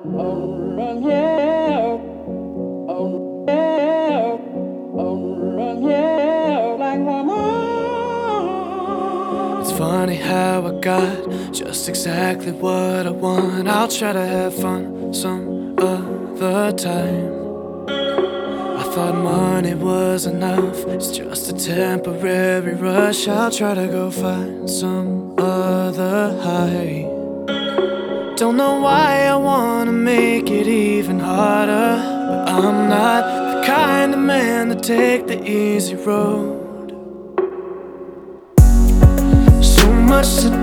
It's funny how I got just exactly what I want. I'll try to have fun some other time. I thought money was enough, it's just a temporary rush. I'll try to go find some other high. Don't know why I wanna make it even harder, but I'm not the kind of man to take the easy road. So much to